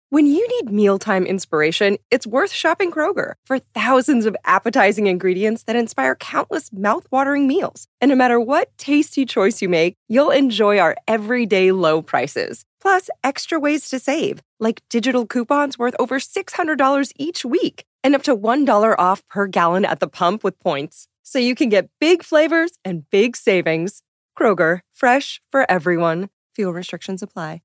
When you need mealtime inspiration, it's worth shopping Kroger for thousands of appetizing ingredients that inspire countless mouth-watering meals. And no matter what tasty choice you make, you'll enjoy our everyday low prices. Plus, extra ways to save, like digital coupons worth over $600 each week and up to $1 off per gallon at the pump with points. So you can get big flavors and big savings. Kroger, fresh for everyone. Fuel restrictions apply.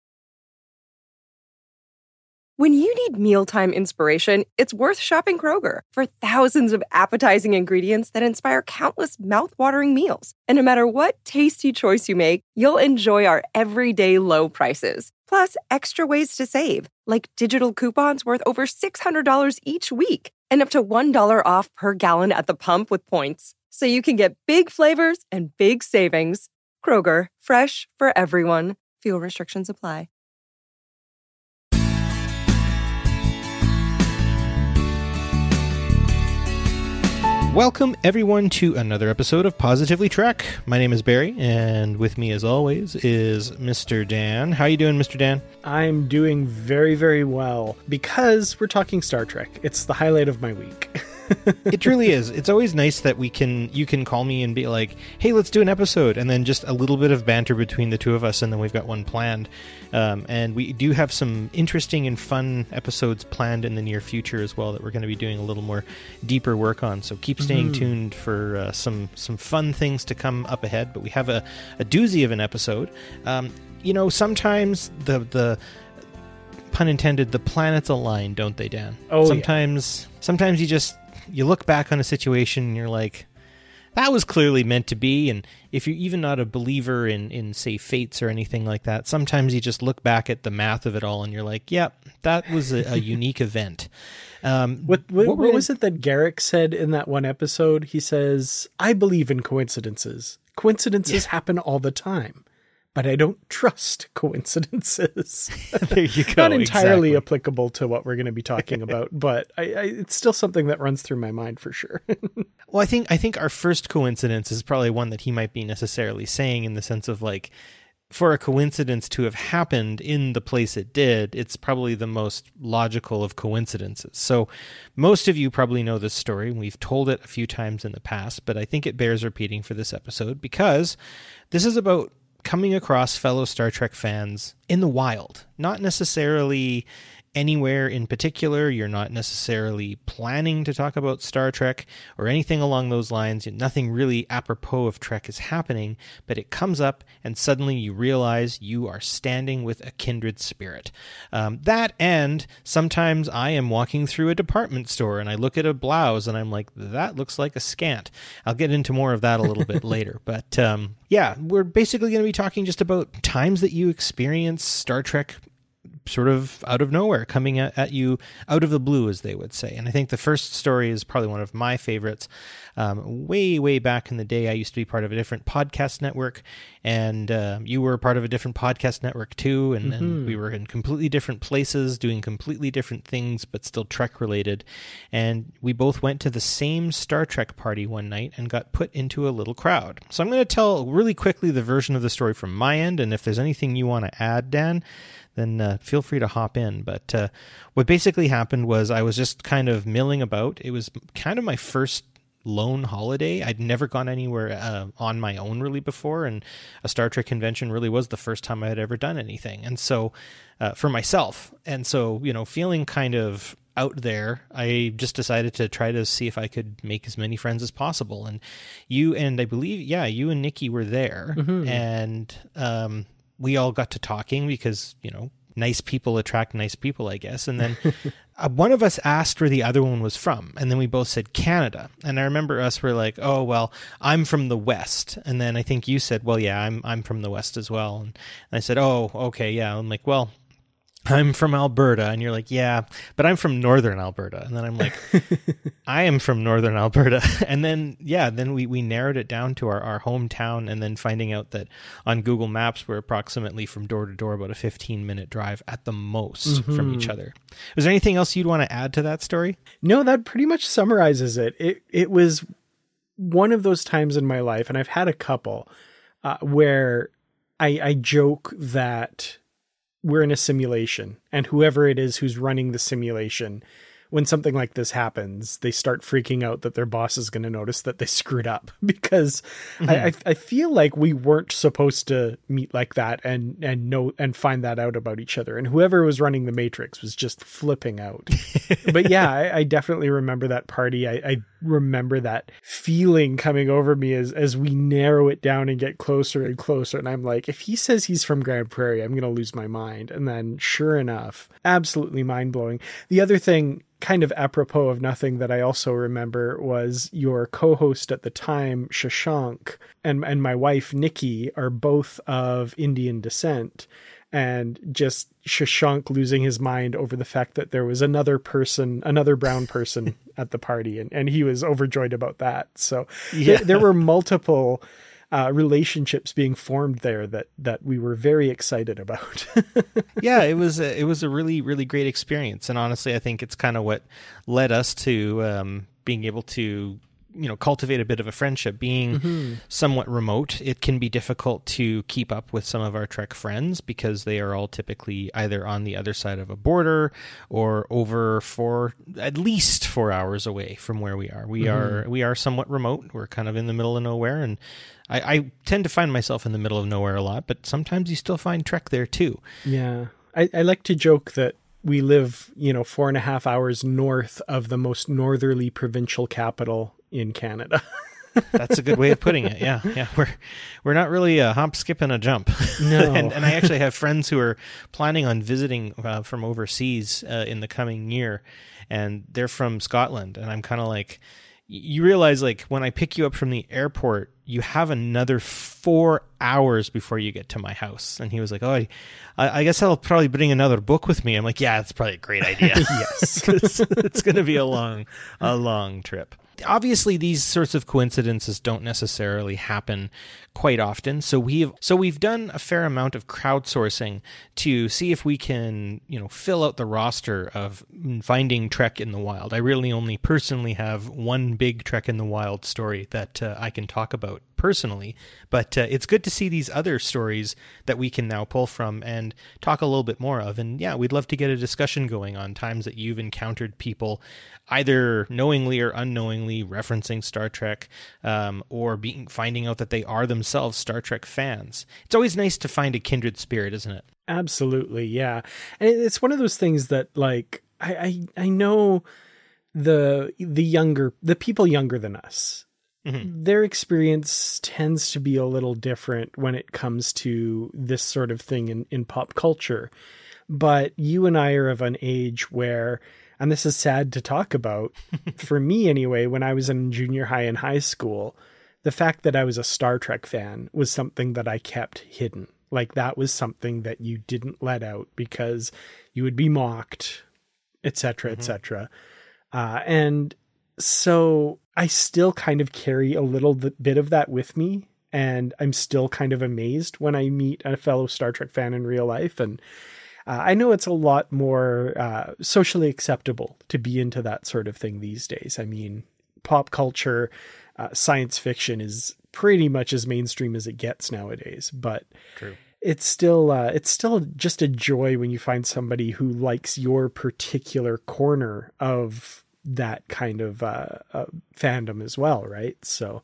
When you need mealtime inspiration, it's worth shopping Kroger for thousands of appetizing ingredients that inspire countless mouth-watering meals. And no matter what tasty choice you make, you'll enjoy our everyday low prices. Plus, extra ways to save, like digital coupons worth over $600 each week and up to $1 off per gallon at the pump with points. So you can get big flavors and big savings. Kroger, fresh for everyone. Fuel restrictions apply. Welcome, everyone, to another episode of Positively Trek. My name is Barry, and with me, as always, is Mr. Dan. How you doing, Mr. Dan? I'm doing very, very well, because we're talking Star Trek. It's the highlight of my week. It really is. It's always nice that you can call me and be like, hey, let's do an episode, and then just a little bit of banter between the two of us, and then we've got one planned. And we do have some interesting and fun episodes planned in the near future as well that we're going to be doing a little more deeper work on. So keep staying tuned for some fun things to come up ahead. But we have a doozy of an episode. Sometimes the pun intended, the planets align, don't they, Dan? Oh, sometimes you look back on a situation and you're like, that was clearly meant to be. And if you're even not a believer in say, fates or anything like that, sometimes you just look back at the math of it all and you're like, yep, that was a unique event. What was it that Garrick said in that one episode? He says, I believe in coincidences. Coincidences happen all the time, but I don't trust coincidences. There you go. Not entirely exactly. applicable to what we're going to be talking about, but it's still something that runs through my mind for sure. Well, I think our first coincidence is probably one that he might be necessarily saying, in the sense of, like, for a coincidence to have happened in the place it did, it's probably the most logical of coincidences. So most of you probably know this story. We've told it a few times in the past, but I think it bears repeating for this episode, because this is about coming across fellow Star Trek fans in the wild, not necessarily anywhere in particular. You're not necessarily planning to talk about Star Trek or anything along those lines. Nothing really apropos of Trek is happening, but it comes up and suddenly you realize you are standing with a kindred spirit. That, and sometimes I am walking through a department store and I look at a blouse and I'm like, that looks like a scant. I'll get into more of that a little bit later. But yeah, we're basically going to be talking just about times that you experience Star Trek sort of out of nowhere, coming at you out of the blue, as they would say. And I think the first story is probably one of my favorites. Way back in the day, I used to be part of a different podcast network, and you were part of a different podcast network too, and then we were in completely different places doing completely different things, but still Trek related. And we both went to the same Star Trek party one night and got put into a little crowd. So I'm going to tell really quickly the version of the story from my end, and if there's anything you want to add, Dan, then feel free to hop in. But what basically happened was I was just kind of milling about. It was kind of my first lone holiday. I'd never gone anywhere on my own really before, and a Star Trek convention really was the first time I had ever done anything. And so for myself, and so, feeling kind of out there, I just decided to try to see if I could make as many friends as possible. And you and I believe, you and Nikki were there, and we all got to talking because, nice people attract nice people, I guess. And then one of us asked where the other one was from, and then we both said Canada. And I remember us were like, oh, well, I'm from the West. And then I think you said, well, yeah, I'm from the West as well. And I said, oh, okay, yeah. I'm like, well, I'm from Alberta. And you're like, yeah, but I'm from Northern Alberta. And then I'm like, I am from Northern Alberta. And then, then we narrowed it down to our hometown, and then finding out that on Google Maps, we're approximately from door to door about a 15-minute drive at the most from each other. Was there anything else you'd want to add to that story? No, that pretty much summarizes it. It was one of those times in my life, and I've had a couple, where I joke that we're in a simulation, and whoever it is who's running the simulation, when something like this happens, they start freaking out that their boss is going to notice that they screwed up, because I feel like we weren't supposed to meet like that and know and find that out about each other. And whoever was running the Matrix was just flipping out. But yeah, I definitely remember that party. I remember that feeling coming over me as we narrow it down and get closer and closer. And I'm like, if he says he's from Grand Prairie, I'm going to lose my mind. And then sure enough, absolutely mind blowing. The other thing, kind of apropos of nothing, that I also remember was your co-host at the time, Shashank, and my wife, Nikki, are both of Indian descent. And just Shashank losing his mind over the fact that there was another brown person at the party. And he was overjoyed about that. So there were multiple relationships being formed there that we were very excited about. Yeah, it was a really, really great experience. And honestly, I think it's kind of what led us to being able to, cultivate a bit of a friendship. Being somewhat remote, it can be difficult to keep up with some of our Trek friends because they are all typically either on the other side of a border or over for at least 4 hours away from where we are. We are somewhat remote. We're kind of in the middle of nowhere, and I tend to find myself in the middle of nowhere a lot, but sometimes you still find Trek there too. Yeah. I like to joke that we live, 4.5 hours north of the most northerly provincial capital in Canada. That's a good way of putting it. Yeah. We're not really a hop, skip, and a jump. No. and I actually have friends who are planning on visiting from overseas in the coming year, and they're from Scotland. And I'm kind of like, you realize, like, when I pick you up from the airport, you have another 4 hours before you get to my house. And he was like, oh, I guess I'll probably bring another book with me. I'm like, yeah, that's probably a great idea. Yes. 'Cause it's going to be a long trip. Obviously, these sorts of coincidences don't necessarily happen quite often. So we've done a fair amount of crowdsourcing to see if we can, fill out the roster of finding Trek in the wild. I really only personally have one big Trek in the wild story that I can talk about personally, but it's good to see these other stories that we can now pull from and talk a little bit more of. And yeah, we'd love to get a discussion going on times that you've encountered people either knowingly or unknowingly referencing Star Trek, or finding out that they are themselves Star Trek fans. It's always nice to find a kindred spirit, isn't it? Absolutely, yeah. And it's one of those things that, like, I know the people younger than us, their experience tends to be a little different when it comes to this sort of thing in pop culture. But you and I are of an age where, and this is sad to talk about, for me anyway, when I was in junior high and high school, the fact that I was a Star Trek fan was something that I kept hidden. Like, that was something that you didn't let out because you would be mocked, etc., etc. And so I still kind of carry a little bit of that with me, and I'm still kind of amazed when I meet a fellow Star Trek fan in real life. And I know it's a lot more socially acceptable to be into that sort of thing these days. I mean, pop culture, science fiction is pretty much as mainstream as it gets nowadays, but True. It's still just a joy when you find somebody who likes your particular corner of that kind of fandom as well, right? So,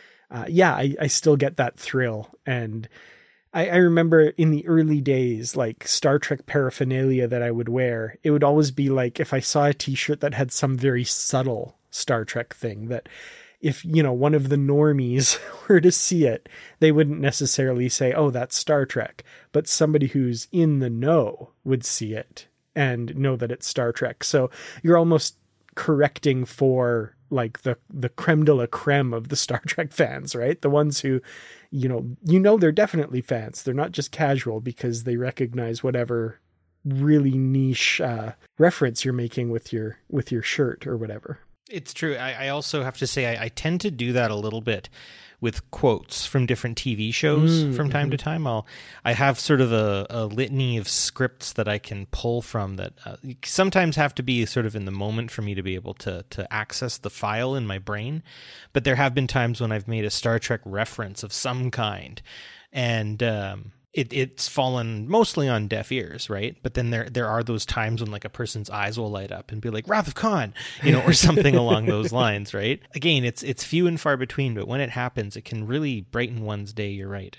I still get that thrill. And I remember in the early days, like, Star Trek paraphernalia that I would wear, it would always be like, if I saw a t-shirt that had some very subtle Star Trek thing, that if, one of the normies were to see it, they wouldn't necessarily say, oh, that's Star Trek. But somebody who's in the know would see it and know that it's Star Trek. So you're almost correcting for, like, the creme de la creme of the Star Trek fans, right? The ones who, they're definitely fans. They're not just casual because they recognize whatever really niche reference you're making with your shirt or whatever. It's true. I also have to say I tend to do that a little bit with quotes from different TV shows from time to time. I have sort of a litany of scripts that I can pull from that sometimes have to be sort of in the moment for me to be able to access the file in my brain. But there have been times when I've made a Star Trek reference of some kind, and it's fallen mostly on deaf ears, right? But then there are those times when like a person's eyes will light up and be like Wrath of Khan, or something along those lines, right? Again, it's few and far between, but when it happens, it can really brighten one's day. You're right.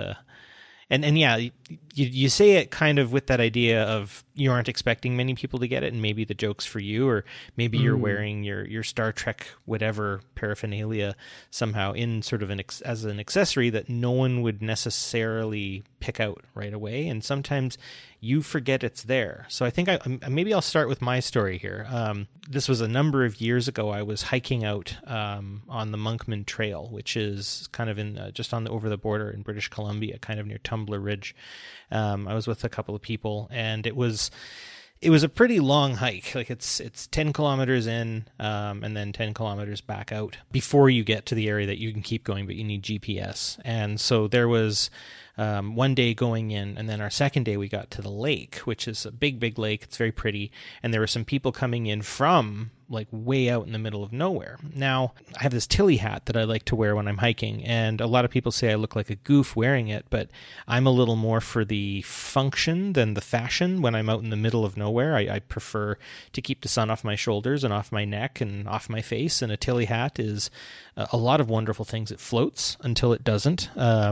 And yeah, you say it kind of with that idea of you aren't expecting many people to get it, and maybe the joke's for you, or maybe you're wearing your Star Trek whatever paraphernalia somehow in sort of as an accessory that no one would necessarily pick out right away, and sometimes you forget it's there. So I think maybe I'll start with my story here. This was a number of years ago. I was hiking out on the Monkman Trail, which is kind of in just on over the border in British Columbia, kind of near Tumbler Ridge. I was with a couple of people, and it was a pretty long hike. Like it's 10 kilometers in, and then 10 kilometers back out before you get to the area that you can keep going, but you need GPS. And so there was one day going in, and then our second day we got to the lake, which is a big lake. It's very pretty. And there were some people coming in from like way out in the middle of nowhere. Now, I have this Tilly hat that I like to wear when I'm hiking, and a lot of people say I look like a goof wearing it, but I'm a little more for the function than the fashion when I'm out in the middle of nowhere. I prefer to keep the sun off my shoulders and off my neck and off my face, and a Tilly hat is a lot of wonderful things. It floats until it doesn't.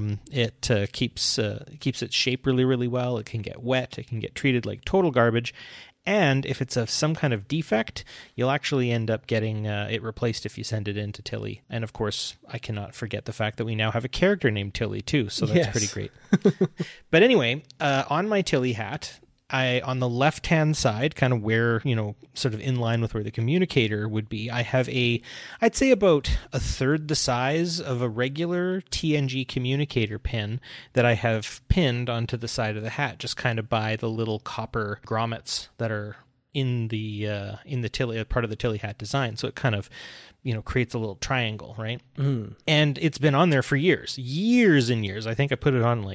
It keeps its shape really, really well. It can get wet. It can get treated like total garbage. And if it's some kind of defect, you'll actually end up getting it replaced if you send it in to Tilly. And of course, I cannot forget the fact that we now have a character named Tilly too, so that's pretty great. But anyway, on my Tilly hat, on the left-hand side, kind of where, sort of in line with where the communicator would be, I have I'd say about a third the size of a regular TNG communicator pin that I have pinned onto the side of the hat, just kind of by the little copper grommets that are in the Tilly, part of the Tilly hat design. So it kind of, creates a little triangle, right? And it's been on there for years and years. I think I put it on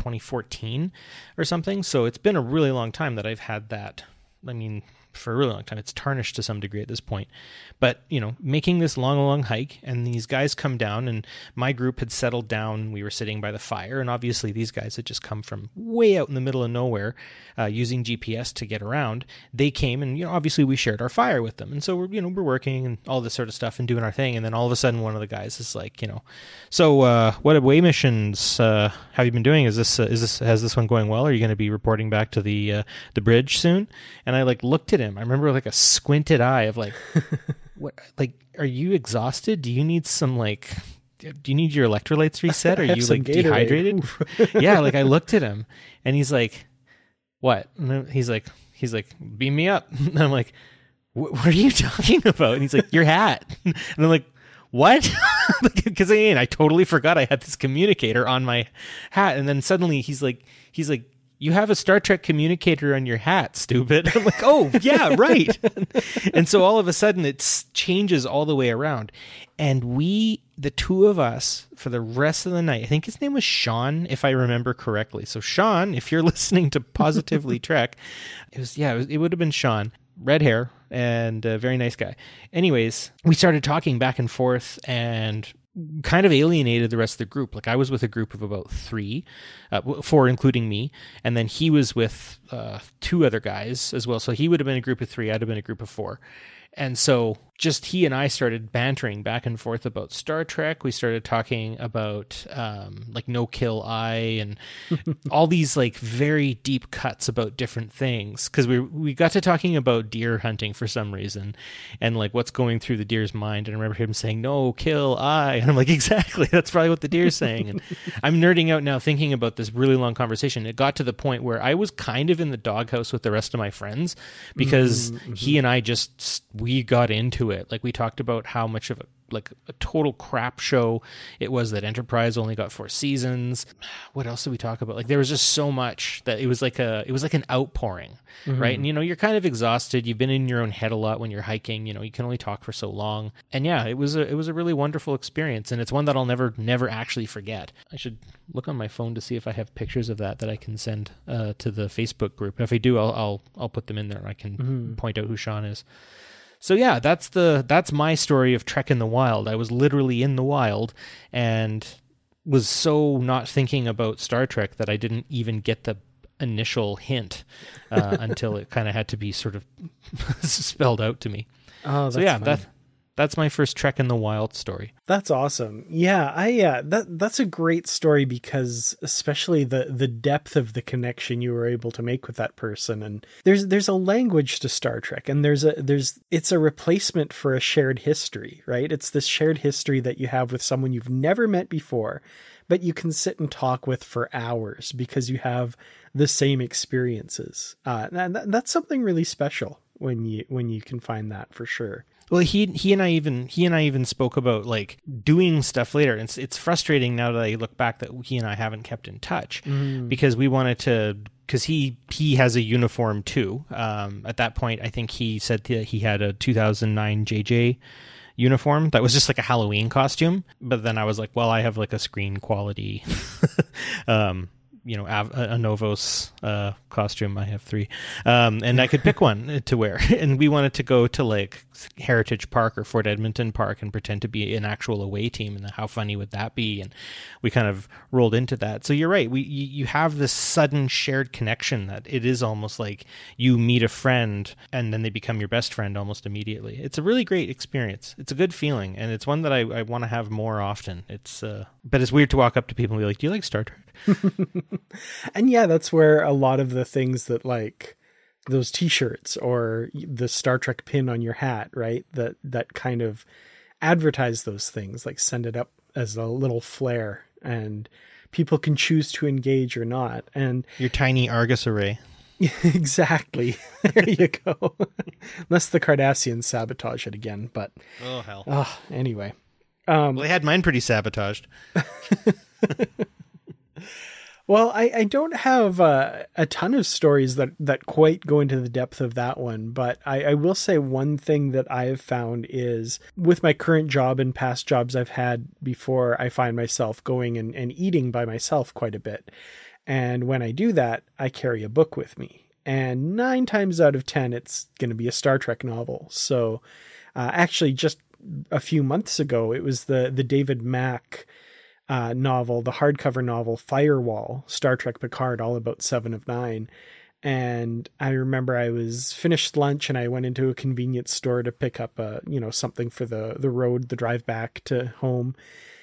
2014 or something. So it's been a really long time that I've had that. I mean, for a really long time. It's tarnished to some degree at this point. But, making this long hike, and these guys come down, and my group had settled down. We were sitting by the fire, and obviously these guys had just come from way out in the middle of nowhere using GPS to get around. They came, and, obviously we shared our fire with them. And so we're working and all this sort of stuff and doing our thing. And then all of a sudden one of the guys is like, so what away missions have you been doing? Has this one going well? Are you going to be reporting back to the bridge soon? And I looked at him. I remember a squinted eye of what, are you exhausted? Do you need some do you need your electrolytes reset? Are you dehydrated? Yeah. I looked at him and he's like, what? And he's like, beam me up. And I'm like, what are you talking about? And he's like, your hat. And I'm like, what? Because I totally forgot I had this communicator on my hat. And then suddenly he's like, you have a Star Trek communicator on your hat, stupid. I'm like, oh, yeah, right. And so all of a sudden it changes all the way around. And the two of us, for the rest of the night, I think his name was Sean, if I remember correctly. So Sean, if you're listening to Positively Trek, it would have been Sean. Red hair and a very nice guy. Anyways, we started talking back and forth and kind of alienated the rest of the group. I was with a group of about 4 including me, and then he was with 2 other guys as well. So he would have been a group of 3, I'd have been a group of 4. And so just he and I started bantering back and forth about Star Trek. We started talking about No Kill Eye and all these very deep cuts about different things, because we got to talking about deer hunting for some reason and what's going through the deer's mind. And I remember him saying, "No Kill Eye," and I'm like, exactly, that's probably what the deer's saying. And I'm nerding out now thinking about this really long conversation. It got to the point where I was kind of in the doghouse with the rest of my friends because he and I we got into it. We talked about how much of a total crap show it was that Enterprise only got 4 seasons. What else did we talk about? There was just so much that it was like an outpouring, right? And you're kind of exhausted. You've been in your own head a lot when you're hiking. You can only talk for so long. And yeah, it was a really wonderful experience, and it's one that I'll never actually forget. I should look on my phone to see if I have pictures of that I can send to the Facebook group. And if I do, I'll put them in there. I can point out who Sean is. So yeah, that's my story of Trek in the Wild. I was literally in the wild, and was so not thinking about Star Trek that I didn't even get the initial hint until it kind of had to be sort of spelled out to me. Oh, that's so yeah, fun. that's my first Trek in the Wild story. That's awesome. Yeah, that's a great story because especially the depth of the connection you were able to make with that person. And there's a language to Star Trek, and it's a replacement for a shared history, right? It's this shared history that you have with someone you've never met before, but you can sit and talk with for hours because you have the same experiences. And that's something really special when you can find that, for sure. Well, he and I even spoke about like doing stuff later. And it's frustrating now that I look back that he and I haven't kept in touch because we wanted to, because he has a uniform too. At that point, I think he said that he had a 2009 JJ uniform that was just like a Halloween costume. But then I was like, well, I have like a screen quality a Novos costume. I have 3, and I could pick one to wear. And we wanted to go to like Heritage Park or Fort Edmonton Park and pretend to be an actual away team, and how funny would that be? And we kind of rolled into that. So you're right. You have this sudden shared connection that it is almost like you meet a friend and then they become your best friend almost immediately. It's a really great experience. It's a good feeling, and it's one that I want to have more often. But it's weird to walk up to people and be like, "Do you like Star Trek?" And yeah, that's where a lot of the things that like those t-shirts or the Star Trek pin on your hat, right? That kind of advertise those things, like send it up as a little flare, and people can choose to engage or not. And your tiny Argus array. Exactly. There you go. Unless the Cardassians sabotage it again, but oh hell. Anyway. Well, they had mine pretty sabotaged. Well, I don't have a ton of stories that quite go into the depth of that one, but I will say one thing that I have found is with my current job and past jobs I've had before, I find myself going and eating by myself quite a bit. And when I do that, I carry a book with me. And 9 times out of 10, it's going to be a Star Trek novel. So actually, just a few months ago, it was the David Mack novel, the hardcover novel Firewall, Star Trek Picard, all about 7 of 9. And I remember I was finished lunch and I went into a convenience store to pick up something for the road, the drive back to home.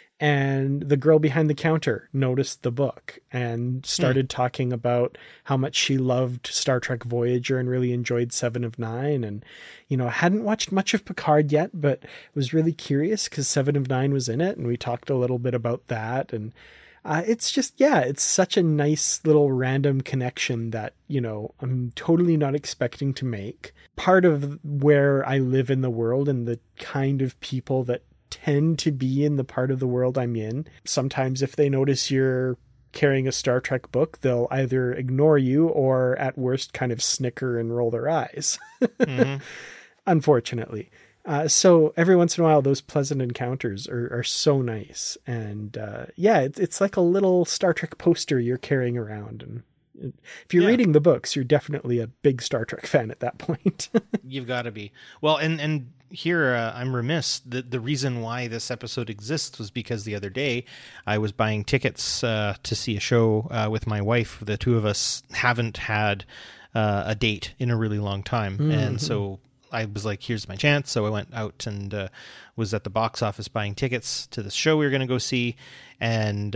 And the girl behind the counter noticed the book and started talking about how much she loved Star Trek Voyager and really enjoyed 7 of 9. And, hadn't watched much of Picard yet, but was really curious because 7 of 9 was in it. And we talked a little bit about that. And it's just, it's such a nice little random connection that, I'm totally not expecting to make. Part of where I live in the world and the kind of people that tend to be in the part of the world I'm in. Sometimes if they notice you're carrying a Star Trek book, they'll either ignore you or at worst kind of snicker and roll their eyes. Mm-hmm. Unfortunately. So every once in a while, those pleasant encounters are so nice. And it's like a little Star Trek poster you're carrying around. And if you're reading the books, you're definitely a big Star Trek fan at that point. You've got to be. Well, and here I'm remiss. The reason why this episode exists was because the other day I was buying tickets to see a show with my wife. The two of us haven't had a date in a really long time. Mm-hmm. And so I was like, here's my chance. So I went out and was at the box office buying tickets to the show we were going to go see. And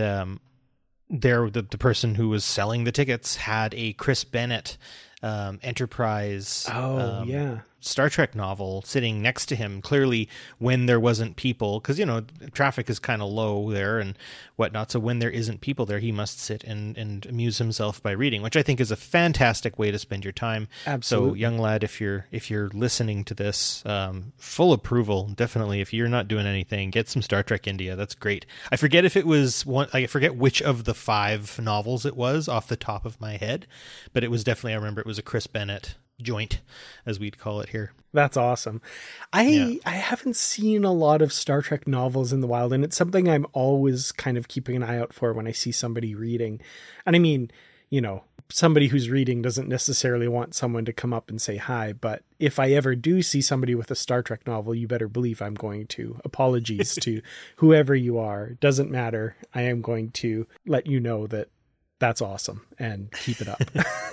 the person who was selling the tickets had a Chris Bennett Enterprise Star Trek novel sitting next to him, clearly when there wasn't people, because traffic is kind of low there and whatnot, so when there isn't people there, he must sit and amuse himself by reading, which I think is a fantastic way to spend your time. Absolutely. So young lad, if you're listening to this, full approval. Definitely, if you're not doing anything, get some Star Trek India. That's great. I forget if it was one, I forget which of the 5 novels it was off the top of my head, but it was definitely, I remember it was a Chris Bennett joint, as we'd call it here. That's awesome. I haven't seen a lot of Star Trek novels in the wild, and it's something I'm always kind of keeping an eye out for when I see somebody reading. And I mean, somebody who's reading doesn't necessarily want someone to come up and say hi, but if I ever do see somebody with a Star Trek novel, you better believe I'm going to. Apologies to whoever you are. Doesn't matter. I am going to let you know that that's awesome and keep it up.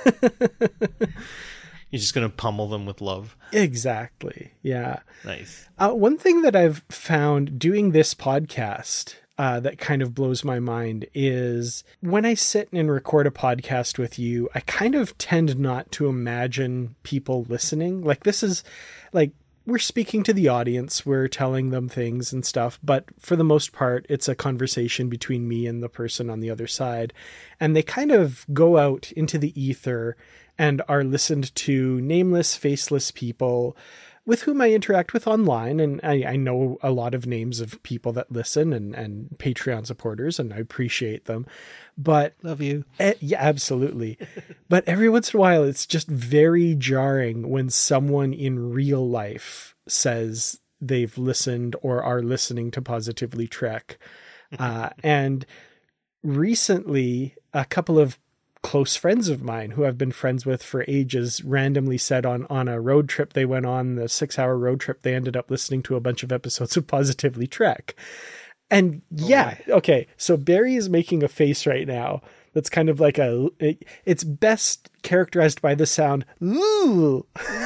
You're just going to pummel them with love. Exactly. Yeah. Nice. One thing that I've found doing this podcast that kind of blows my mind is when I sit and record a podcast with you, I kind of tend not to imagine people listening. Like, this is like, we're speaking to the audience, we're telling them things and stuff, but for the most part, it's a conversation between me and the person on the other side. And they kind of go out into the ether and are listened to nameless, faceless people with whom I interact with online. And I know a lot of names of people that listen and Patreon supporters, and I appreciate them. But love you. Yeah, absolutely. But every once in a while, it's just very jarring when someone in real life says they've listened or are listening to Positively Trek. And recently, a couple of close friends of mine who I've been friends with for ages randomly said on a road trip they went on, the 6-hour road trip, they ended up listening to a bunch of episodes of Positively Trek. And okay, so Barry is making a face right now that's kind of like it's best characterized by the sound ooh.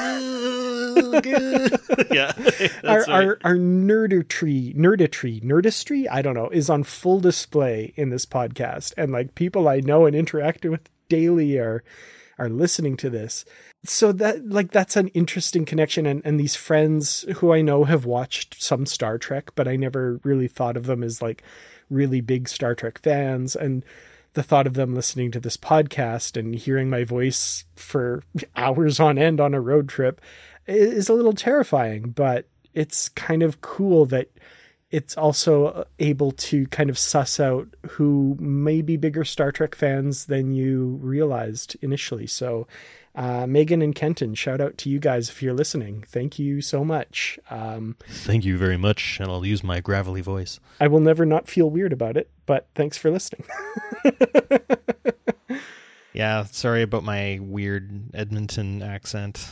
Yeah, our nerdistry, I don't know, is on full display in this podcast, and like people I know and interact with daily are listening to this. So that's an interesting connection, and these friends who I know have watched some Star Trek, but I never really thought of them as like really big Star Trek fans, and the thought of them listening to this podcast and hearing my voice for hours on end on a road trip is a little terrifying, but it's kind of cool that it's also able to kind of suss out who may be bigger Star Trek fans than you realized initially. So Megan and Kenton, shout out to you guys if you're listening. Thank you so much. Thank you very much, and I'll use my gravelly voice. I will never not feel weird about it, but thanks for listening. Yeah, sorry about my weird Edmonton accent.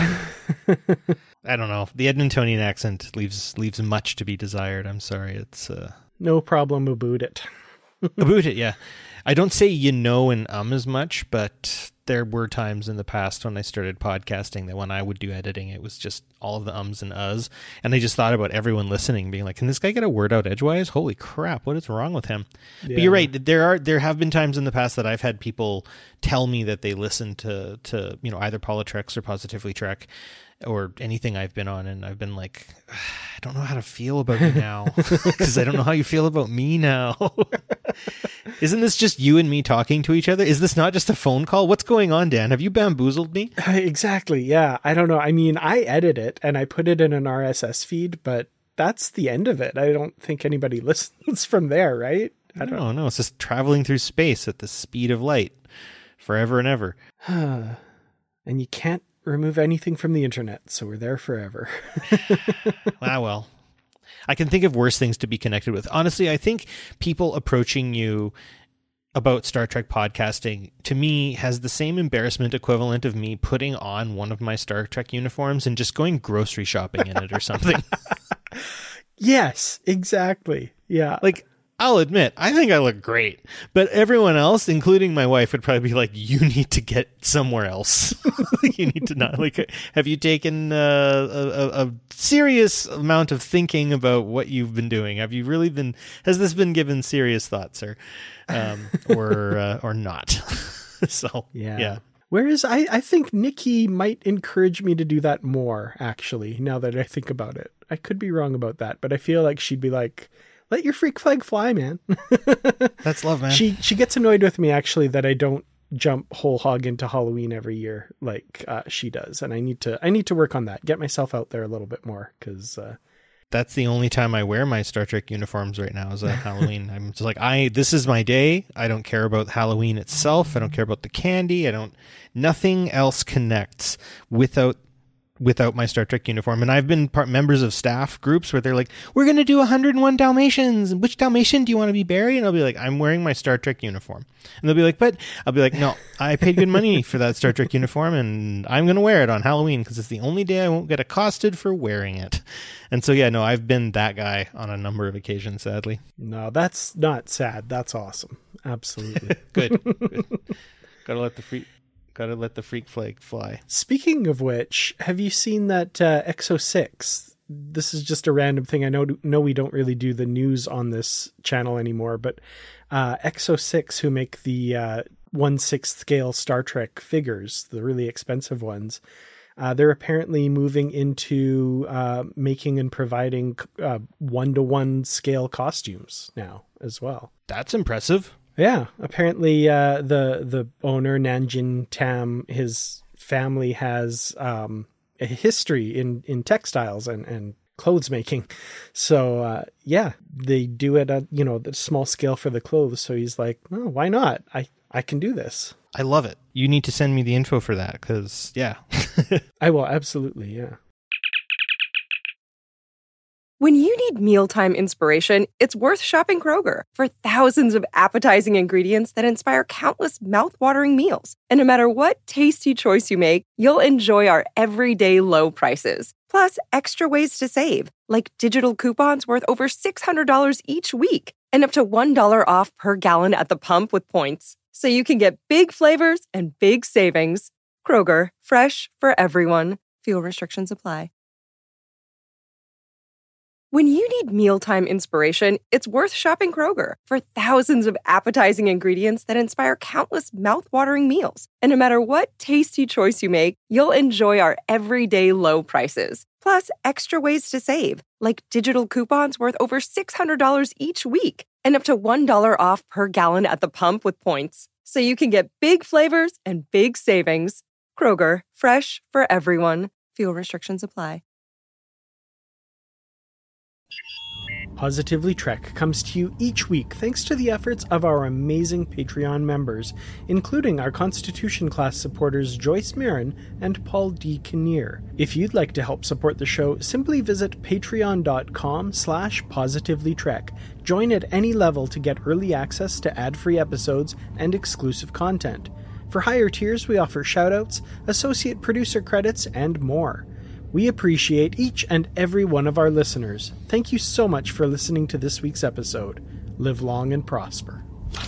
I don't know. The Edmontonian accent leaves much to be desired. I'm sorry. It's no problem about it. About it, yeah. I don't say and as much, but there were times in the past when I started podcasting that when I would do editing, it was just all of the ums and uhs. And I just thought about everyone listening being like, can this guy get a word out edgewise? Holy crap, what is wrong with him? Yeah. But you're right. There have been times in the past that I've had people tell me that they listen to either Politics or Positively Trek or anything I've been on, and I've been like, I don't know how to feel about you now because I don't know how you feel about me now. Isn't this just you and me talking to each other? Is this not just a phone call? What's going on, Dan? Have you bamboozled me? Exactly. Yeah. I don't know. I mean, I edit it and I put it in an RSS feed, but that's the end of it. I don't think anybody listens from there, right? I don't know. No, it's just traveling through space at the speed of light forever and ever. And you can't remove anything from the internet, so we're there forever. Well, I can think of worse things to be connected with. Honestly, I think people approaching you about Star Trek podcasting, to me, has the same embarrassment equivalent of me putting on one of my Star Trek uniforms and just going grocery shopping in it or something. Yes, exactly. Yeah. Like, I'll admit, I think I look great, but everyone else, including my wife, would probably be like, you need to get somewhere else. You need to not, like, have you taken a serious amount of thinking about what you've been doing? Have you really has this been given serious thought, sir? Or not? So, yeah. Whereas I think Nikki might encourage me to do that more, actually, now that I think about it. I could be wrong about that, but I feel like she'd be like, let your freak flag fly, man. That's love, man. She gets annoyed with me, actually, that I don't jump whole hog into Halloween every year like she does. And I need to work on that, get myself out there a little bit more, because that's the only time I wear my Star Trek uniforms right now is at Halloween. I'm just like, this is my day. I don't care about Halloween itself. I don't care about the candy. Nothing else connects without without my Star Trek uniform. And I've been members of staff groups where they're like, we're going to do 101 Dalmatians. Which Dalmatian do you want to be, Barry? And I'll be like, I'm wearing my Star Trek uniform. And they'll be like, but I'll be like, no, I paid good money for that Star Trek uniform and I'm going to wear it on Halloween because it's the only day I won't get accosted for wearing it. And so, yeah, no, I've been that guy on a number of occasions, sadly. No, that's not sad. That's awesome. Absolutely. Good. Gotta let the freak flag fly. Speaking of which, have you seen that Exo-6? This is just a random thing. I know we don't really do the news on this channel anymore, but Exo-6, who make the 1/6 scale Star Trek figures, the really expensive ones, they're apparently moving into making and providing 1-to-1 scale costumes now as well. That's impressive. Yeah, apparently the owner, Nanjin Tam, his family has a history in textiles and clothes making. So yeah, they do it at the small scale for the clothes. So he's like, oh, why not? I can do this. I love it. You need to send me the info for that because, yeah. I will, absolutely, yeah. When you need mealtime inspiration, it's worth shopping Kroger for thousands of appetizing ingredients that inspire countless mouth-watering meals. And no matter what tasty choice you make, you'll enjoy our everyday low prices. Plus, extra ways to save, like digital coupons worth over $600 each week and up to $1 off per gallon at the pump with points. So you can get big flavors and big savings. Kroger, fresh for everyone. Fuel restrictions apply. When you need mealtime inspiration, it's worth shopping Kroger for thousands of appetizing ingredients that inspire countless mouth-watering meals. And no matter what tasty choice you make, you'll enjoy our everyday low prices. Plus, extra ways to save, like digital coupons worth over $600 each week and up to $1 off per gallon at the pump with points. So you can get big flavors and big savings. Kroger, fresh for everyone. Fuel restrictions apply. Positively Trek comes to you each week thanks to the efforts of our amazing Patreon members, including our Constitution class supporters Joyce Marin and Paul D. Kinnear. If you'd like to help support the show, simply visit patreon.com/positivelytrek. Join at any level to get early access to ad-free episodes and exclusive content. For higher tiers, we offer shoutouts, associate producer credits, and more. We appreciate each and every one of our listeners. Thank you so much for listening to this week's episode. Live long and prosper.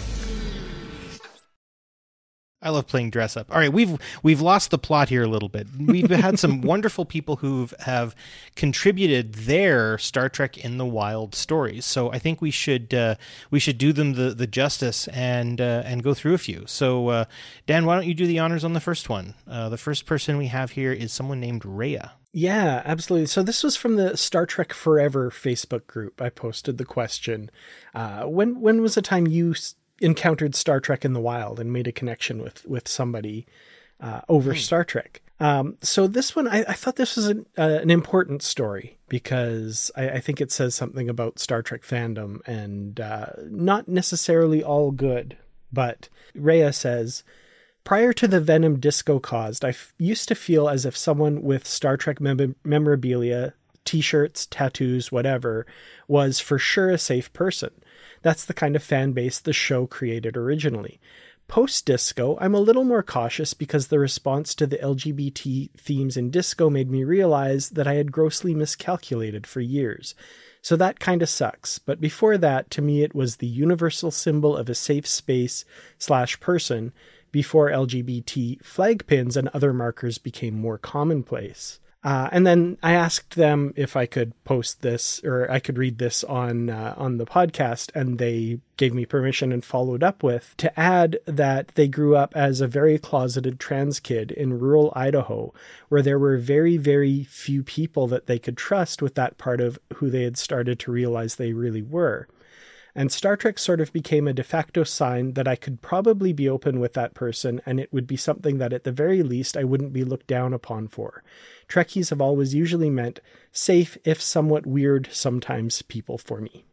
I love playing dress up. All right, we've lost the plot here a little bit. We've had some wonderful people who have contributed their Star Trek in the Wild stories. So I think we should do them the justice and go through a few. So Dan, why don't you do the honors on the first one? The first person we have here is someone named Rhea. Yeah, absolutely. So this was from the Star Trek Forever Facebook group. I posted the question, when was the time you encountered Star Trek in the wild and made a connection with somebody over Star Trek? So this one, I thought this was an important story because I think it says something about Star Trek fandom and not necessarily all good. But Rhea says, prior to the venom Disco caused, I used to feel as if someone with Star Trek memorabilia, t-shirts, tattoos, whatever, was for sure a safe person. That's the kind of fan base the show created originally. Post-Disco, I'm a little more cautious because the response to the LGBT themes in Disco made me realize that I had grossly miscalculated for years. So that kind of sucks. But before that, to me, it was the universal symbol of a safe space / person before LGBT flag pins and other markers became more commonplace. And then I asked them if I could post this or I could read this on the podcast, and they gave me permission and followed up with to add that they grew up as a very closeted trans kid in rural Idaho, where there were very, very few people that they could trust with that part of who they had started to realize they really were. And Star Trek sort of became a de facto sign that I could probably be open with that person, and it would be something that at the very least I wouldn't be looked down upon for. Trekkies have always usually meant safe, if somewhat weird, sometimes people for me.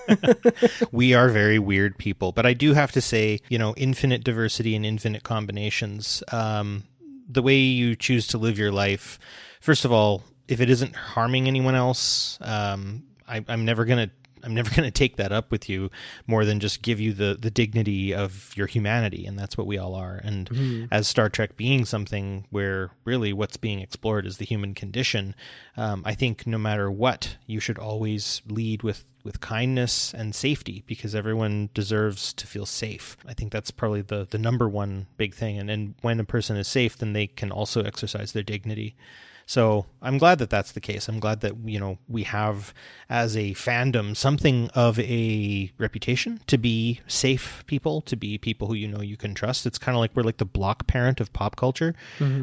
We are very weird people, but I do have to say, infinite diversity and infinite combinations. The way you choose to live your life first of all, if it isn't harming anyone else, I'm never going to take that up with you more than just give you the dignity of your humanity. And that's what we all are. And as Star Trek being something where really what's being explored is the human condition, I think no matter what, you should always lead with kindness and safety, because everyone deserves to feel safe. I think that's probably the number one big thing. And when a person is safe, then they can also exercise their dignity. So I'm glad that that's the case. I'm glad that, we have as a fandom something of a reputation to be safe people, to be people who you can trust. It's kind of like we're like the block parent of pop culture.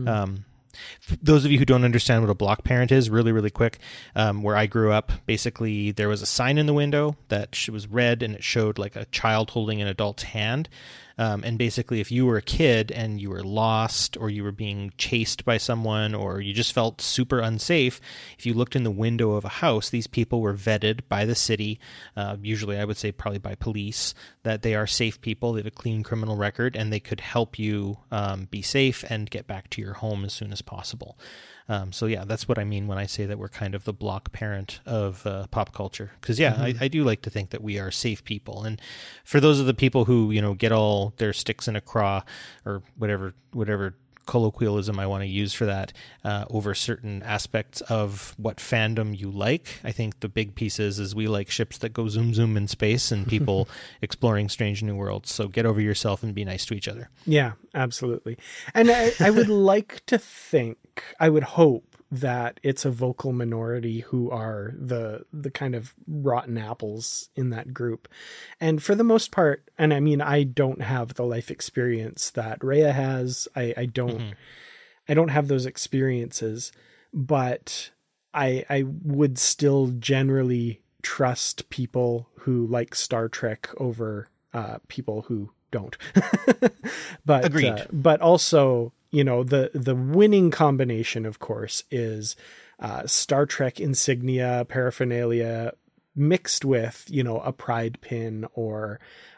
Those of you who don't understand what a block parent is, really, really quick, where I grew up, basically there was a sign in the window that was red and it showed like a child holding an adult's hand. And basically, if you were a kid and you were lost or you were being chased by someone or you just felt super unsafe, if you looked in the window of a house, these people were vetted by the city, usually I would say probably by police, that they are safe people, they have a clean criminal record, and they could help you be safe and get back to your home as soon as possible. So yeah, that's what I mean when I say that we're kind of the block parent of pop culture. Because I do like to think that we are safe people. And for those of the people who get all their sticks in a craw or whatever colloquialism I want to use for that over certain aspects of what fandom you like, I think the big piece is we like ships that go zoom zoom in space and people exploring strange new worlds. So get over yourself and be nice to each other. Yeah, absolutely. And I would like to think, I would hope that it's a vocal minority who are the kind of rotten apples in that group. And for the most part, and I mean, I don't have the life experience that Rhea has. I don't have those experiences, but I would still generally trust people who like Star Trek over people who don't. But agreed. But also, the winning combination, of course, is Star Trek insignia, paraphernalia mixed with, a pride pin or,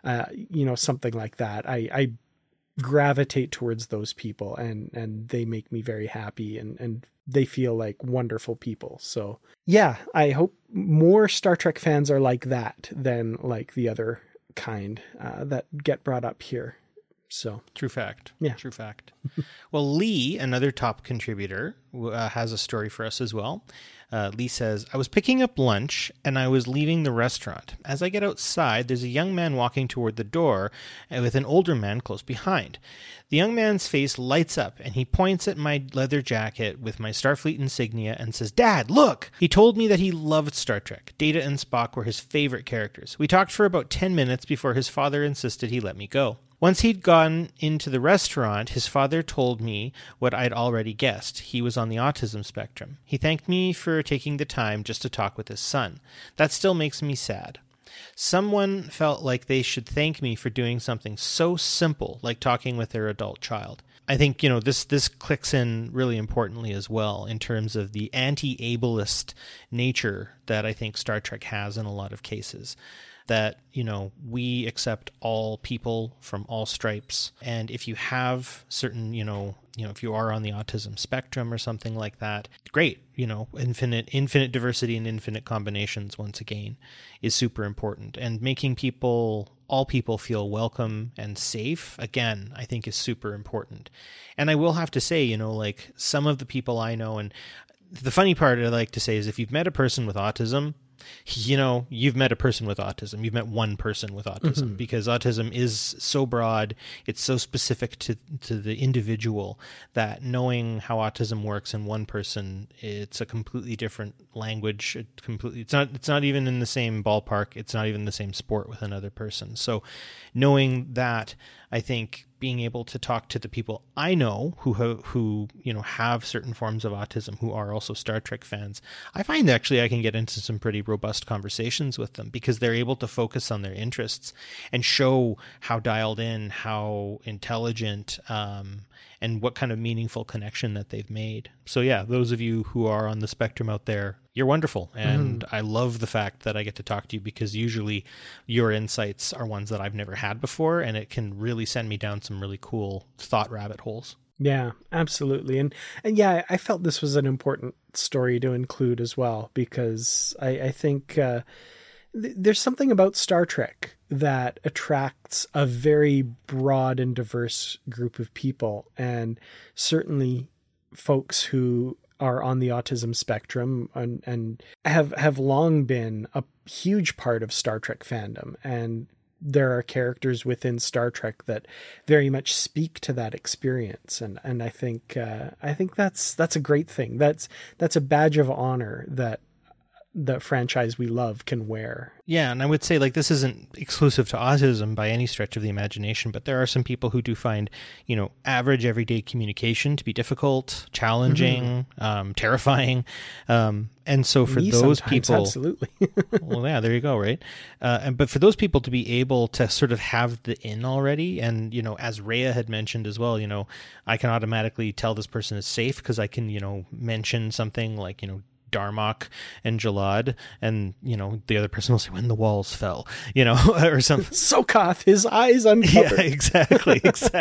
something like that. I gravitate towards those people and they make me very happy and they feel like wonderful people. So yeah, I hope more Star Trek fans are like that than like the other kind that get brought up here. So true fact. Yeah. True fact. Well, Lee, another top contributor, has a story for us as well. Lee says, I was picking up lunch and I was leaving the restaurant. As I get outside, there's a young man walking toward the door with an older man close behind. The young man's face lights up and he points at my leather jacket with my Starfleet insignia and says, Dad, look! He told me that he loved Star Trek. Data and Spock were his favorite characters. We talked for about 10 minutes before his father insisted he let me go. Once he'd gone into the restaurant, his father told me what I'd already guessed. He was on the autism spectrum. He thanked me for taking the time just to talk with his son. That still makes me sad. Someone felt like they should thank me for doing something so simple, like talking with their adult child. I think, this clicks in really importantly as well in terms of the anti-ableist nature that I think Star Trek has in a lot of cases. That, we accept all people from all stripes. And if you have certain, if you are on the autism spectrum or something like that, great, infinite diversity and infinite combinations, once again, is super important. And making all people feel welcome and safe, again, I think is super important. And I will have to say, some of the people I know, and the funny part I like to say is if you've met a person with autism, you've met a person with autism. You've met one person with autism because autism is so broad. It's so specific to the individual that knowing how autism works in one person, it's a completely different language. It's not even in the same ballpark. It's not even the same sport with another person. So knowing that, I think being able to talk to the people I know who have certain forms of autism, who are also Star Trek fans, I find actually I can get into some pretty robust conversations with them because they're able to focus on their interests and show how dialed in, how intelligent, and what kind of meaningful connection that they've made. So yeah, those of you who are on the spectrum out there, you're wonderful. And I love the fact that I get to talk to you because usually your insights are ones that I've never had before, and it can really send me down some really cool thought rabbit holes. Yeah, absolutely. And yeah, I felt this was an important story to include as well, because I think there's something about Star Trek that attracts a very broad and diverse group of people, and certainly folks who are on the autism spectrum and have long been a huge part of Star Trek fandom. And there are characters within Star Trek that very much speak to that experience. And I think that's a great thing. That's a badge of honor that the franchise we love can wear. Yeah, and I would say, like, this isn't exclusive to autism by any stretch of the imagination, but there are some people who do find, average everyday communication to be difficult, challenging, terrifying. And so for those people, absolutely. Well, yeah, there you go. Right. But for those people to be able to sort of have the in already, and, as Rhea had mentioned as well, I can automatically tell this person is safe because I can, mention something like, Darmok and Jalad, and the other person will say when the walls fell, or something. Sokoth, his eyes uncovered. Yeah, exactly.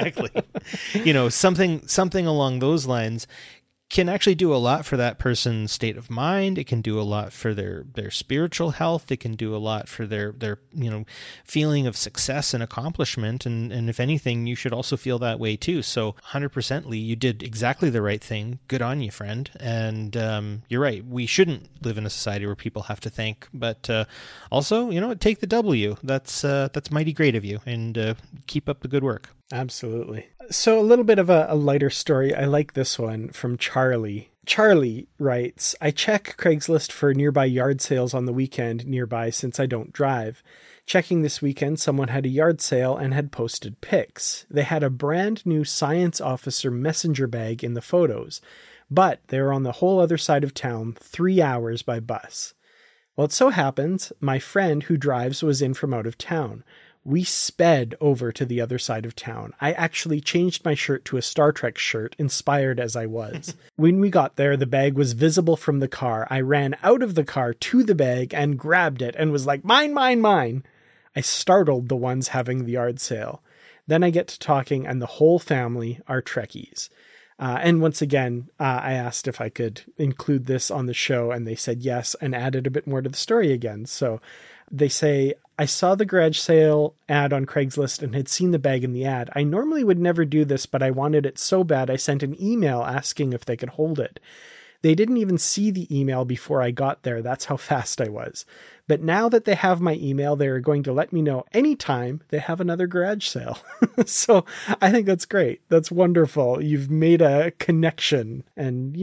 Something along those lines can actually do a lot for that person's state of mind. It can do a lot for their spiritual health. It can do a lot for their feeling of success and accomplishment. And if anything, you should also feel that way too. So 100% Lee, you did exactly the right thing. Good on you, friend. And you're right. We shouldn't live in a society where people have to think, but also, take the W. That's mighty great of you, and keep up the good work. Absolutely. So a little bit of a lighter story. I like this one from Charlie. Charlie writes, I check Craigslist for nearby yard sales on the weekend nearby since I don't drive. Checking this weekend, someone had a yard sale and had posted pics. They had a brand new science officer messenger bag in the photos, but they were on the whole other side of town, 3 hours by bus. Well, it so happens my friend who drives was in from out of town. We sped over to the other side of town. I actually changed my shirt to a Star Trek shirt, inspired as I was. When we got there, the bag was visible from the car. I ran out of the car to the bag and grabbed it and was like, mine, mine, mine. I startled the ones having the yard sale. Then I get to talking, and the whole family are Trekkies. And once again, I asked if I could include this on the show, and they said yes, and added a bit more to the story again. So they say, I saw the garage sale ad on Craigslist and had seen the bag in the ad. I normally would never do this, but I wanted it so bad I sent an email asking if they could hold it. They didn't even see the email before I got there. That's how fast I was. But now that they have my email, they are going to let me know anytime they have another garage sale. So I think that's great. That's wonderful. You've made a connection, and,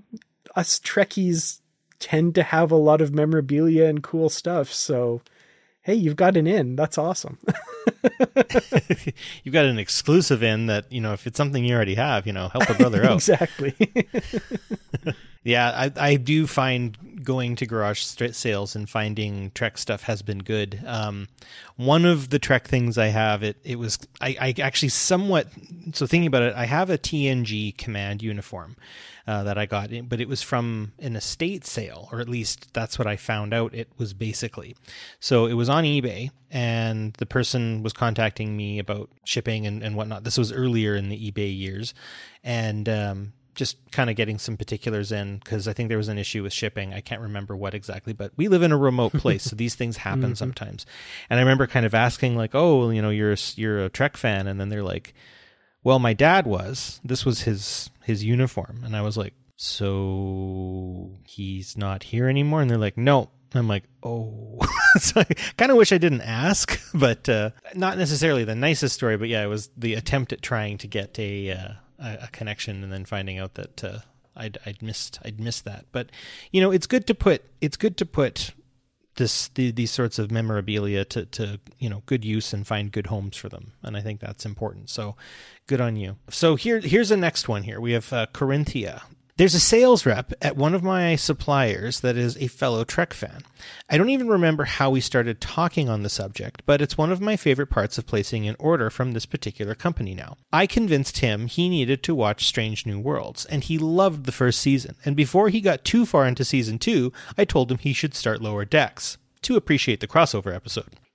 us Trekkies tend to have a lot of memorabilia and cool stuff. So, hey, you've got an in. That's awesome. You've got an exclusive in that, if it's something you already have, help a brother out. Exactly. Yeah, I do find going to garage sales and finding Trek stuff has been good. One of the Trek things I have, I actually somewhat, so thinking about it, I have a TNG command uniform that I got, but it was from an estate sale, or at least that's what I found out it was basically. So it was on eBay, and the person was contacting me about shipping and whatnot. This was earlier in the eBay years, and just kind of getting some particulars in, because I think there was an issue with shipping. I can't remember what exactly, but we live in a remote place, so these things happen sometimes. And I remember kind of asking, like, oh, you're a Trek fan, and then they're like, well, my dad was. This was his uniform. And I was like, so he's not here anymore? And they're like, no. I'm like, oh. So I kind of wish I didn't ask, but not necessarily the nicest story. But yeah, it was the attempt at trying to get a connection, and then finding out that I'd missed that. But it's good to put these sorts of memorabilia to good use and find good homes for them, and I think that's important. So good on you. So here's the next one. Here we have Corinthia. There's a sales rep at one of my suppliers that is a fellow Trek fan. I don't even remember how we started talking on the subject, but it's one of my favorite parts of placing an order from this particular company now. I convinced him he needed to watch Strange New Worlds, and he loved the first season. And before he got too far into season 2, I told him he should start Lower Decks to appreciate the crossover episode.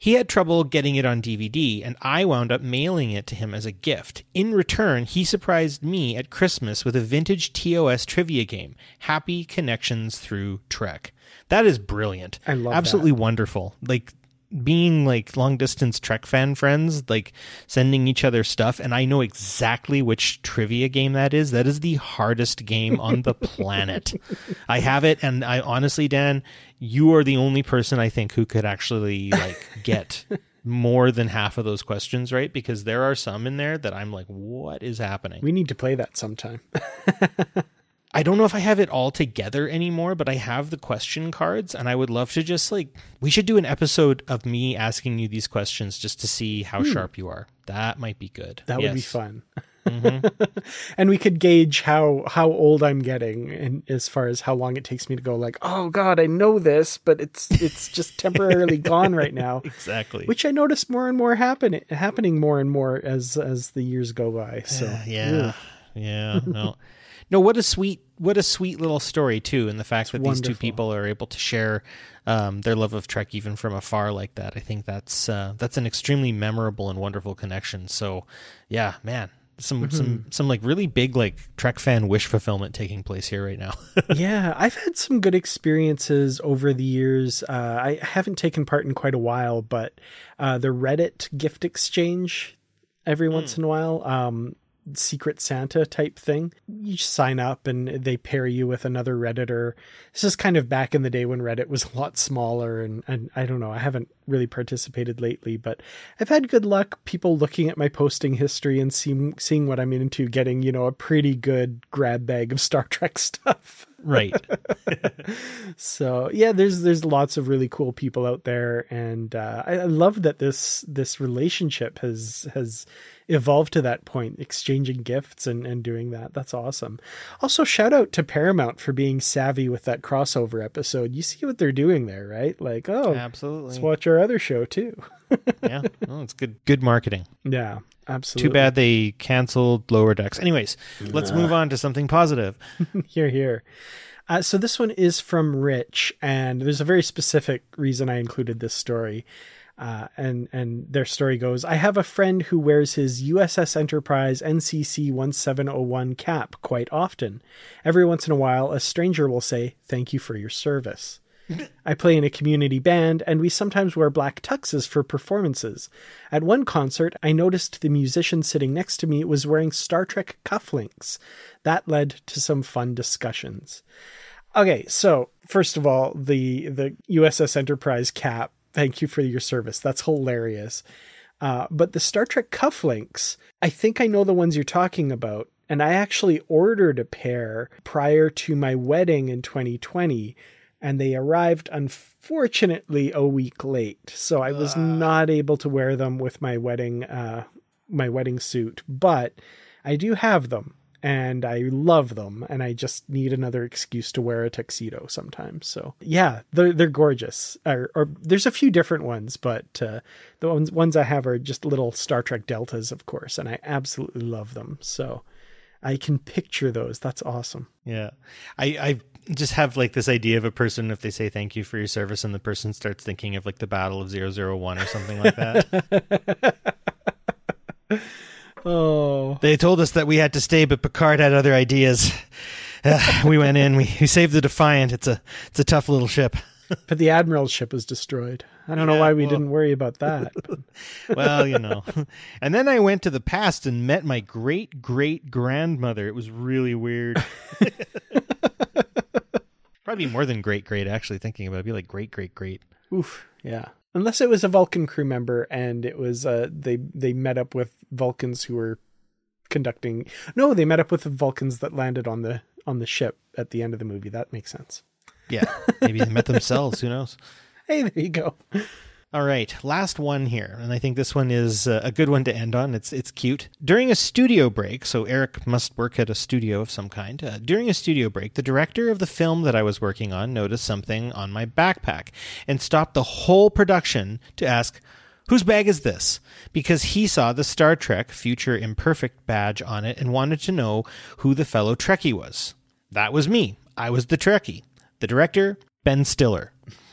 He had trouble getting it on DVD, and I wound up mailing it to him as a gift. In return, he surprised me at Christmas with a vintage TOS trivia game, Happy Connections Through Trek. That is brilliant. I love Absolutely that. Wonderful. Like, being like long distance Trek fan friends, like sending each other stuff, and I know exactly which trivia game that is. That is the hardest game on the planet. I have it, and I honestly, Dan, you are the only person I think who could actually like get more than half of those questions right, because there are some in there that I'm like, what is happening? We need to play that sometime. I don't know if I have it all together anymore, but I have the question cards, and I would love to just like, we should do an episode of me asking you these questions just to see how sharp you are. That might be good. That would be fun. Mm-hmm. And we could gauge how old I'm getting, and as far as how long it takes me to go like, oh God, I know this, but it's just temporarily gone right now. Exactly. Which I notice more and more happening more and more as the years go by. So yeah. No, what a sweet little story too, and the fact that these two people are able to share their love of Trek even from afar like that. I think that's an extremely memorable and wonderful connection. So, yeah, man, some like really big like Trek fan wish fulfillment taking place here right now. Yeah, I've had some good experiences over the years. I haven't taken part in quite a while, but the Reddit gift exchange every once in a while. Secret Santa type thing. You just sign up and they pair you with another Redditor. This is kind of back in the day when Reddit was a lot smaller, and I don't know, I haven't really participated lately, but I've had good luck people looking at my posting history and seeing what I'm into, getting, a pretty good grab bag of Star Trek stuff. Right. So yeah, there's lots of really cool people out there, and I love that this relationship has evolved to that point, exchanging gifts and doing that. That's awesome. Also, shout out to Paramount for being savvy with that crossover episode. You see what they're doing there, right? Like, oh, absolutely. Let's watch our other show too. Yeah, well, it's good marketing. Yeah, absolutely. Too bad they canceled Lower Decks. Anyways, let's move on to something positive. Here. So this one is from Rich, and there's a very specific reason I included this story. And their story goes, I have a friend who wears his USS Enterprise NCC 1701 cap quite often. Every once in a while, a stranger will say, "Thank you for your service." I play in a community band, and we sometimes wear black tuxes for performances. At one concert, I noticed the musician sitting next to me was wearing Star Trek cufflinks. That led to some fun discussions. Okay, so first of all, the USS Enterprise cap, thank you for your service. That's hilarious. But the Star Trek cufflinks, I think I know the ones you're talking about. And I actually ordered a pair prior to my wedding in 2020. And they arrived, unfortunately, a week late. So I was not able to wear them with my wedding suit. But I do have them. And I love them, and I just need another excuse to wear a tuxedo sometimes. So yeah, they're gorgeous. Or there's a few different ones, but the ones I have are just little Star Trek deltas, of course, and I absolutely love them. So I can picture those. That's awesome. Yeah, I just have like this idea of a person, if they say thank you for your service, and the person starts thinking of like the Battle of 001 or something like that. Oh, they told us that we had to stay, but Picard had other ideas. We went in, we saved the Defiant. It's a tough little ship. But the Admiral's ship was destroyed. I don't know why we didn't worry about that. Well, And then I went to the past and met my great-great-grandmother. It was really weird. Probably more than great-great, actually, thinking about it. It'd be like great-great-great. Oof, yeah. Unless it was a Vulcan crew member and it was they met up with Vulcans who were conducting. No, they met up with the Vulcans that landed on the ship at the end of the movie. That makes sense. Yeah, maybe they met themselves. Who knows? Hey, there you go. All right, last one here, and I think this one is a good one to end on. It's cute. During a studio break, so Eric must work at a studio of some kind. During a studio break, the director of the film that I was working on noticed something on my backpack and stopped the whole production to ask, "Whose bag is this?" Because he saw the Star Trek Future Imperfect badge on it and wanted to know who the fellow Trekkie was. That was me. I was the Trekkie. The director, Ben Stiller.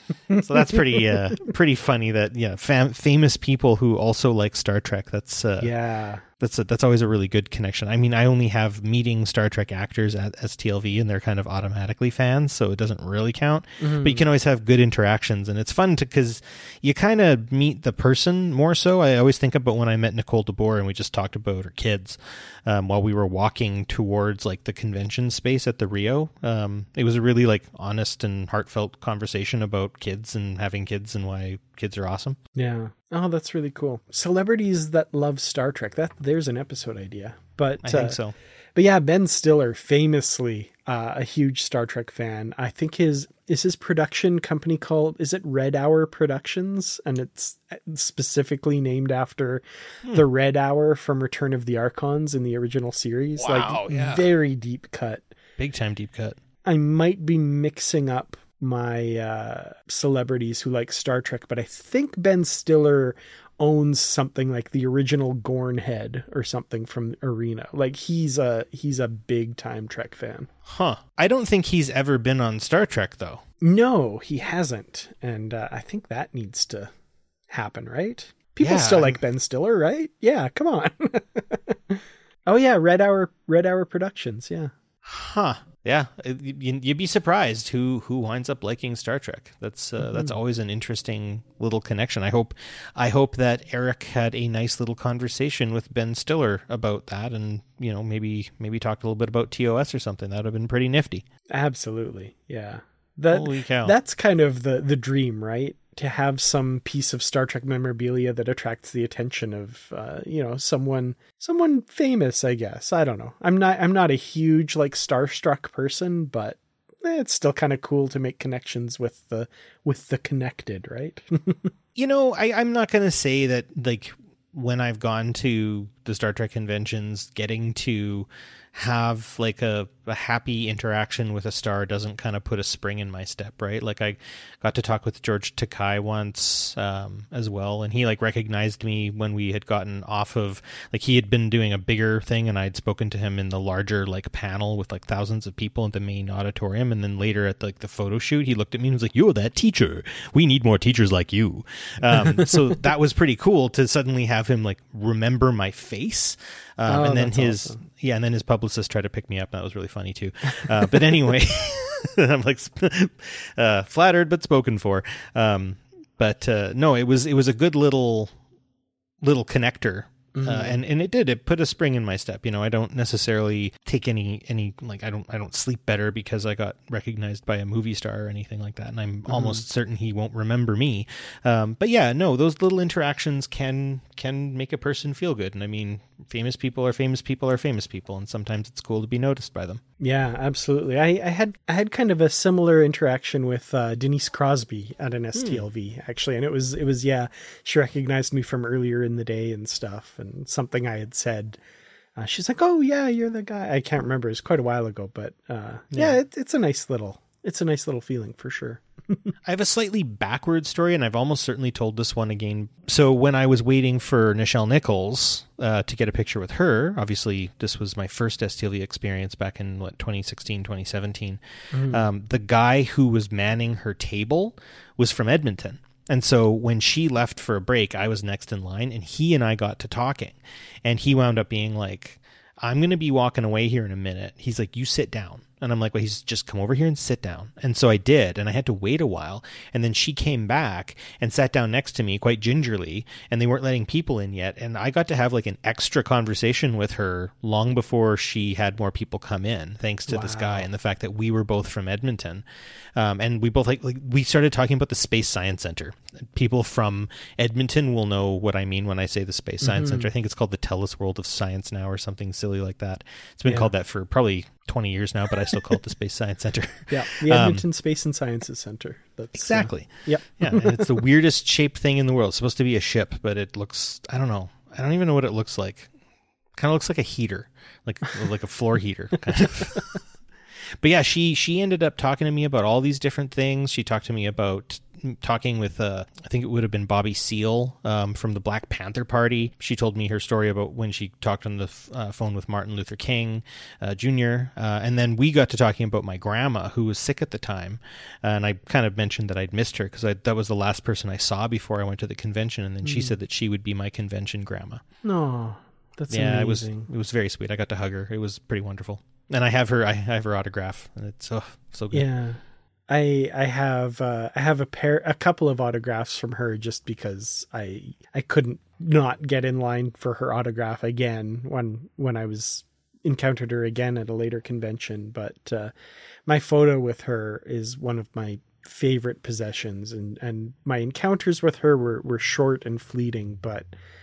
So that's pretty funny that famous people who also like Star Trek. That's That's always a really good connection. I mean, I only have meeting Star Trek actors at STLV, and they're kind of automatically fans, so it doesn't really count. Mm-hmm. But you can always have good interactions, and it's fun because you kind of meet the person more so. I always think about when I met Nicole DeBoer and we just talked about her kids while we were walking towards like the convention space at the Rio. It was a really like honest and heartfelt conversation about kids and having kids and why kids are awesome. Yeah. Oh, that's really cool. Celebrities that love Star Trek. There's an episode idea. But I think so. But yeah, Ben Stiller, famously a huge Star Trek fan. I think his production company called, is it Red Hour Productions? And it's specifically named after the Red Hour from Return of the Archons in the original series. Wow, very deep cut. Big time deep cut. I might be mixing up my celebrities who like Star Trek, but I think Ben Stiller owns something like the original Gorn head or something from Arena. Like he's a big time Trek fan. Huh. I don't think he's ever been on Star Trek though. No, he hasn't. And I think that needs to happen, right? People still like Ben Stiller, right? Yeah, come on. Oh yeah, Red Hour Productions, yeah. Huh. Yeah, you'd be surprised who winds up liking Star Trek. That's always an interesting little connection. I hope that Eric had a nice little conversation with Ben Stiller about that, and maybe talked a little bit about TOS or something. That would have been pretty nifty. Absolutely, yeah. Holy cow! That's kind of the dream, right? To have some piece of Star Trek memorabilia that attracts the attention of, someone famous, I guess. I don't know. I'm not a huge like starstruck person, but it's still kind of cool to make connections with the connected, right? I'm not going to say that like when I've gone to the Star Trek conventions, getting to have like a happy interaction with a star doesn't kind of put a spring in my step, right? Like I got to talk with George Takei once as well, and he like recognized me when we had gotten off of, like he had been doing a bigger thing and I'd spoken to him in the larger like panel with like thousands of people at the main auditorium, and then later at like the photo shoot he looked at me and was like, "You're that teacher, we need more teachers like you." So that was pretty cool to suddenly have him like remember my face. And then awesome. And then his publicist tried to pick me up. That was really funny too. But anyway, I'm like flattered but spoken for. No, it was a good little connector. And it put a spring in my step. I don't necessarily take any like I don't sleep better because I got recognized by a movie star or anything like that, and I'm almost certain he won't remember me. But yeah, no, those little interactions can make a person feel good. And I mean, famous people are famous people are famous people, and sometimes it's cool to be noticed by them. Yeah, absolutely. I had kind of a similar interaction with Denise Crosby at an STLV actually, and it was she recognized me from earlier in the day and stuff, and something I had said. She's like, "Oh yeah, you're the guy." I can't remember. It was quite a while ago, but it's a nice little feeling for sure. I have a slightly backward story, and I've almost certainly told this one again. So when I was waiting for Nichelle Nichols to get a picture with her, obviously this was my first STLV experience back in 2016, 2017. The guy who was manning her table was from Edmonton. And so when she left for a break, I was next in line, and he and I got to talking, and he wound up being like, "I'm going to be walking away here in a minute." He's like, "You sit down." And I'm like, "Well, he's just come over here and sit down." And so I did, and I had to wait a while. And then she came back and sat down next to me quite gingerly, and they weren't letting people in yet. And I got to have like an extra conversation with her long before she had more people come in, thanks to this guy and the fact that we were both from Edmonton. And we both like we started talking about the Space Science Center. People from Edmonton will know what I mean when I say the Space Science Center. I think it's called the TELUS World of Science now, or something silly like that. It's been called that for probably 20 years now, but I still call it the Space Science Center. Yeah, the Edmonton Space and Sciences Center. That's, exactly. Yeah, and it's the weirdest shaped thing in the world. It's supposed to be a ship, but it looks, I don't know. I don't even know what it looks like. Kind of looks like a heater, like a floor heater, kind of. But yeah, she ended up talking to me about all these different things. She talked to me about talking with, I think it would have been Bobby Seale from the Black Panther Party. She told me her story about when she talked on the phone with Martin Luther King Jr. And then we got to talking about my grandma, who was sick at the time. And I kind of mentioned that I'd missed her because that was the last person I saw before I went to the convention. And then she said that she would be my convention grandma. No, that's amazing. It was very sweet. I got to hug her. It was pretty wonderful. And I have her autograph, and it's so good. Yeah. I have a couple of autographs from her just because I couldn't not get in line for her autograph again when I was encountered her again at a later convention. But my photo with her is one of my favorite possessions, and my encounters with her were short and fleeting, but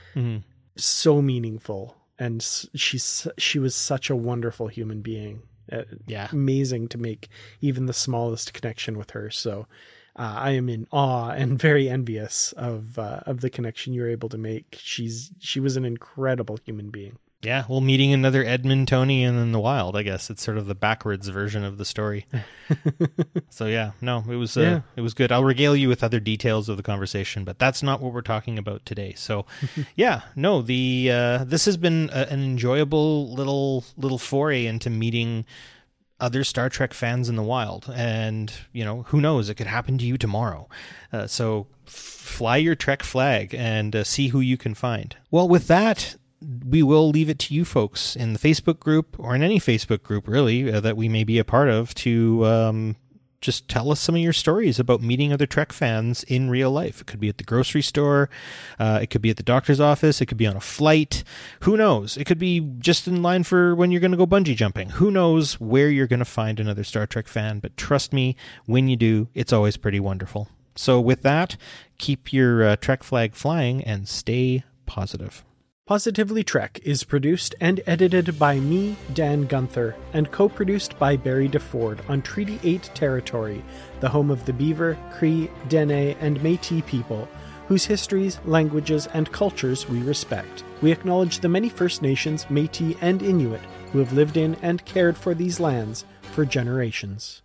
so meaningful. And she was such a wonderful human being. Amazing to make even the smallest connection with her. So I am in awe and very envious of the connection you were able to make. She was an incredible human being. Yeah, well, meeting another Edmontonian in the wild, I guess. It's sort of the backwards version of the story. So yeah, no, it was good. I'll regale you with other details of the conversation, but that's not what we're talking about today. So yeah, no, this has been an enjoyable little foray into meeting other Star Trek fans in the wild. And, who knows, it could happen to you tomorrow. So fly your Trek flag and see who you can find. Well, with that, we will leave it to you folks in the Facebook group, or in any Facebook group really that we may be a part of, to just tell us some of your stories about meeting other Trek fans in real life. It could be at the grocery store, it could be at the doctor's office, it could be on a flight, who knows, it could be just in line for when you're going to go bungee jumping. Who knows where you're going to find another Star Trek fan, but trust me, when you do, it's always pretty wonderful. So with that, keep your Trek flag flying and stay positive. Positively Trek is produced and edited by me, Dan Gunther, and co-produced by Barry DeFord on Treaty 8 territory, the home of the Beaver, Cree, Dene, and Métis people, whose histories, languages, and cultures we respect. We acknowledge the many First Nations, Métis, and Inuit who have lived in and cared for these lands for generations.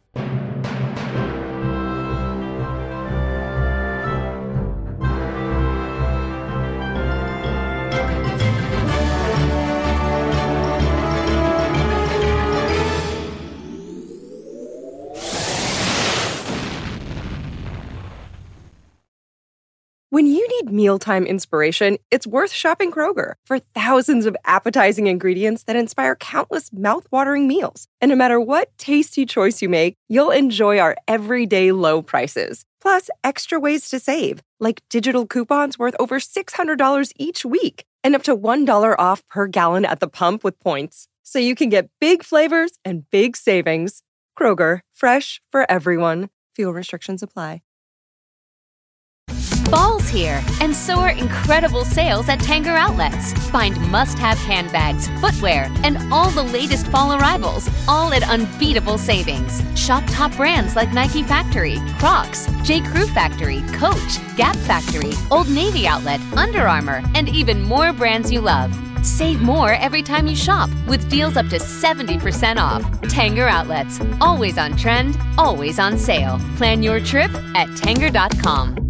When you need mealtime inspiration, it's worth shopping Kroger. For thousands of appetizing ingredients that inspire countless mouth-watering meals. And no matter what tasty choice you make, you'll enjoy our everyday low prices. Plus, extra ways to save, like digital coupons worth over $600 each week, and up to $1 off per gallon at the pump with points. So you can get big flavors and big savings. Kroger, fresh for everyone. Fuel restrictions apply. Fall's here, and so are incredible sales at Tanger Outlets. Find must-have handbags, footwear, and all the latest fall arrivals, all at unbeatable savings. Shop top brands like Nike Factory, Crocs, J. Crew Factory, Coach, Gap Factory, Old Navy Outlet, Under Armour, and even more brands you love. Save more every time you shop with deals up to 70% off. Tanger Outlets, always on trend, always on sale. Plan your trip at Tanger.com.